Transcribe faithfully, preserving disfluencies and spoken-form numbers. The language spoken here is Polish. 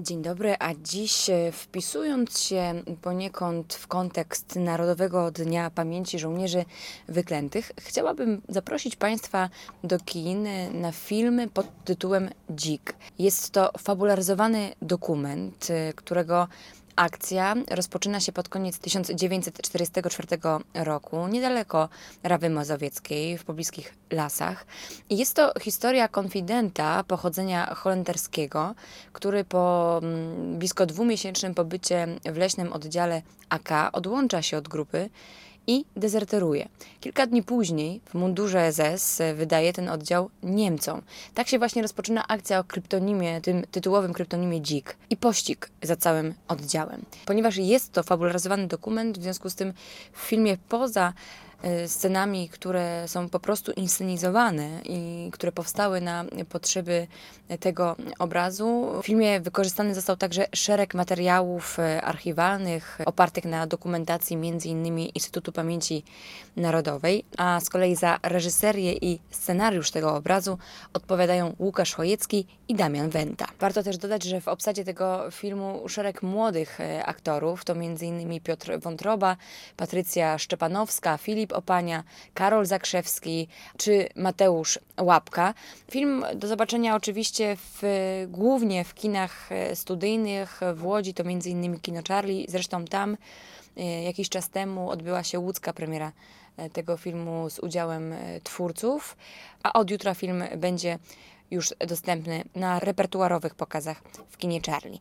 Dzień dobry, a dziś e, wpisując się poniekąd w kontekst Narodowego Dnia Pamięci Żołnierzy Wyklętych, chciałabym zaprosić Państwa do kin na film pod tytułem Dzik. Jest to fabularyzowany dokument, e, którego akcja rozpoczyna się pod koniec tysiąc dziewięćset czterdziestego czwartego roku, niedaleko Rawy Mazowieckiej, w pobliskich lasach. I jest to historia konfidenta pochodzenia holenderskiego, który po mm, blisko dwumiesięcznym pobycie w leśnym oddziale A K odłącza się od grupy i dezerteruje. Kilka dni później w mundurze S S wydaje ten oddział Niemcom. Tak się właśnie rozpoczyna akcja o kryptonimie, tym tytułowym kryptonimie Dzik i pościg za całym oddziałem. Ponieważ jest to fabularyzowany dokument, w związku z tym w filmie poza y, scenami, które są po prostu inscenizowane i które powstały na potrzeby tego obrazu, w filmie wykorzystany został także szereg materiałów y, archiwalnych opartych na dokumentacji między innymi Instytutu Pamięci Narodowej, a z kolei za reżyserię i scenariusz tego obrazu odpowiadają Łukasz Chojecki i Damian Wenta. Warto też dodać, że w obsadzie tego filmu szereg młodych e, aktorów, to między innymi Piotr Wątroba, Patrycja Szczepanowska, Filip Opania, Karol Zakrzewski czy Mateusz Łapka. Film do zobaczenia oczywiście w, głównie w kinach e, studyjnych w Łodzi, to między innymi Kino Charlie. Zresztą tam e, jakiś czas temu odbyła się łódzka premiera e, tego filmu z udziałem e, twórców, a od jutra film będzie już dostępny na repertuarowych pokazach w kinie Charlie.